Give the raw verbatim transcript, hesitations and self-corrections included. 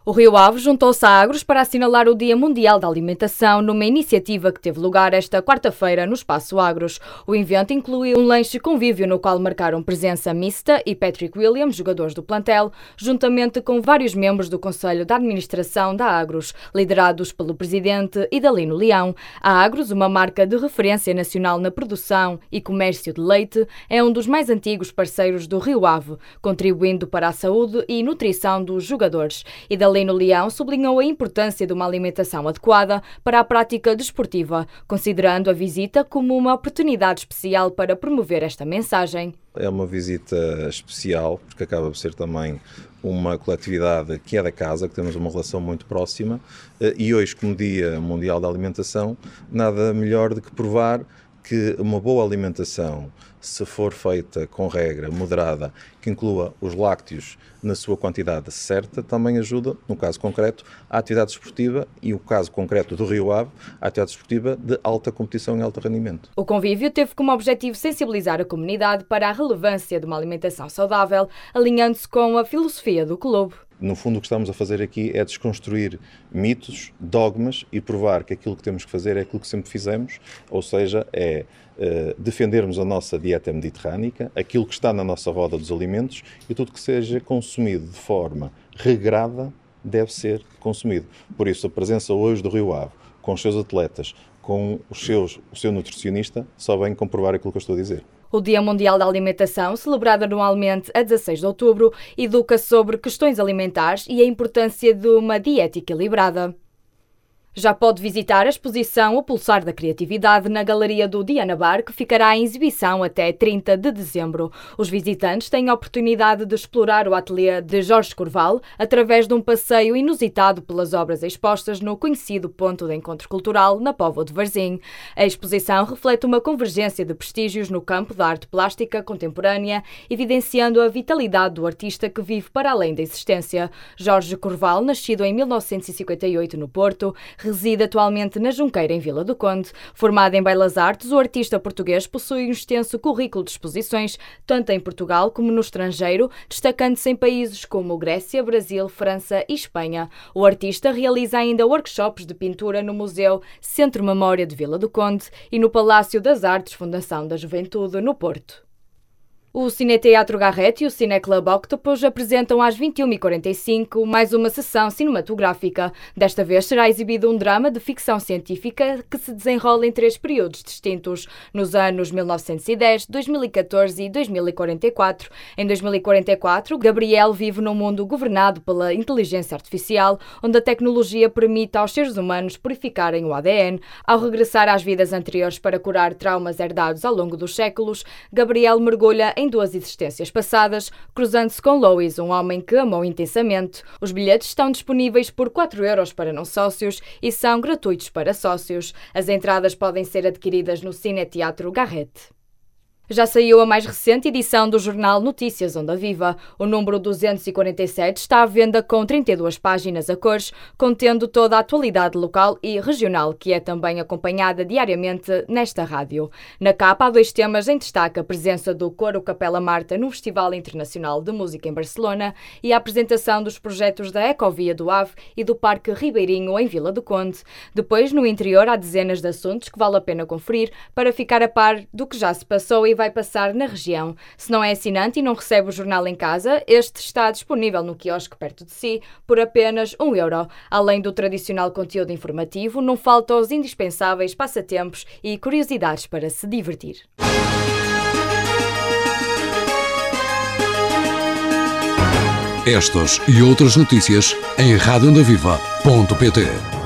O Rio Ave juntou-se à Agros para assinalar o Dia Mundial da Alimentação numa iniciativa que teve lugar esta quarta-feira no Espaço Agros. O evento incluiu um lanche convívio no qual marcaram presença Mista e Patrick Williams, jogadores do plantel, juntamente com vários membros do Conselho de Administração da Agros, liderados pelo presidente Idalino Leão. A Agros, uma marca de referência nacional na produção e comércio de leite, é um dos mais antigos parceiros do Rio Ave, contribuindo para a saúde e nutrição dos jogadores. Idalino Leão sublinhou a importância de uma alimentação adequada para a prática desportiva, considerando a visita como uma oportunidade especial para promover esta mensagem. É uma visita especial, porque acaba por ser também uma coletividade que é da casa, que temos uma relação muito próxima, e hoje, como Dia Mundial da Alimentação, nada melhor do que provar que uma boa alimentação, se for feita com regra, moderada, que inclua os lácteos na sua quantidade certa, também ajuda, no caso concreto, à atividade desportiva e o caso concreto do Rio Ave, à atividade desportiva de alta competição e alto rendimento. O convívio teve como objetivo sensibilizar a comunidade para a relevância de uma alimentação saudável, alinhando-se com a filosofia do clube. No fundo, o que estamos a fazer aqui é desconstruir mitos, dogmas e provar que aquilo que temos que fazer é aquilo que sempre fizemos, ou seja, é uh, defendermos a nossa dieta mediterrânica, aquilo que está na nossa roda dos alimentos e tudo que seja consumido de forma regrada deve ser consumido. Por isso, a presença hoje do Rio Ave, com os seus atletas, com os seus, o seu nutricionista, só vem comprovar aquilo que eu estou a dizer. O Dia Mundial da Alimentação, celebrado anualmente a dezasseis de outubro, educa sobre questões alimentares e a importância de uma dieta equilibrada. Já pode visitar a exposição O Pulsar da Criatividade na Galeria do Diana Bar, que ficará em exibição até trinta de dezembro. Os visitantes têm a oportunidade de explorar o ateliê de Jorge Corval através de um passeio inusitado pelas obras expostas no conhecido ponto de encontro cultural na Póvoa de Varzim. A exposição reflete uma convergência de prestígios no campo da arte plástica contemporânea, evidenciando a vitalidade do artista que vive para além da existência. Jorge Corval, nascido em mil novecentos e cinquenta e oito no Porto, reside atualmente na Junqueira, em Vila do Conde. Formado em Belas Artes, o artista português possui um extenso currículo de exposições, tanto em Portugal como no estrangeiro, destacando-se em países como Grécia, Brasil, França e Espanha. O artista realiza ainda workshops de pintura no Museu Centro Memória de Vila do Conde e no Palácio das Artes Fundação da Juventude, no Porto. O Cineteatro Garrett e o Cineclub Octopus apresentam às vinte e uma e quarenta e cinco mais uma sessão cinematográfica. Desta vez será exibido um drama de ficção científica que se desenrola em três períodos distintos, nos anos mil novecentos e dez, dois mil e catorze e dois mil e quarenta e quatro. Em dois mil e quarenta e quatro, Gabriel vive num mundo governado pela inteligência artificial, onde a tecnologia permite aos seres humanos purificarem o A D N. Ao regressar às vidas anteriores para curar traumas herdados ao longo dos séculos, Gabriel mergulha em duas existências passadas, cruzando-se com Lois, um homem que amou intensamente. Os bilhetes estão disponíveis por quatro euros para não sócios e são gratuitos para sócios. As entradas podem ser adquiridas no Cineteatro Garrett. Já saiu a mais recente edição do jornal Notícias Onda Viva. O número duzentos e quarenta e sete está à venda com trinta e duas páginas a cores, contendo toda a atualidade local e regional, que é também acompanhada diariamente nesta rádio. Na capa há dois temas em destaque: a presença do Coro Capela Marta no Festival Internacional de Música em Barcelona e a apresentação dos projetos da Ecovia do Ave e do Parque Ribeirinho em Vila do Conde. Depois, no interior, há dezenas de assuntos que vale a pena conferir para ficar a par do que já se passou e vai passar na região. Se não é assinante e não recebe o jornal em casa, este está disponível no quiosque perto de si por apenas um euro. Além do tradicional conteúdo informativo, não faltam os indispensáveis passatempos e curiosidades para se divertir. Estas e outras notícias em rádio onda viva ponto pt.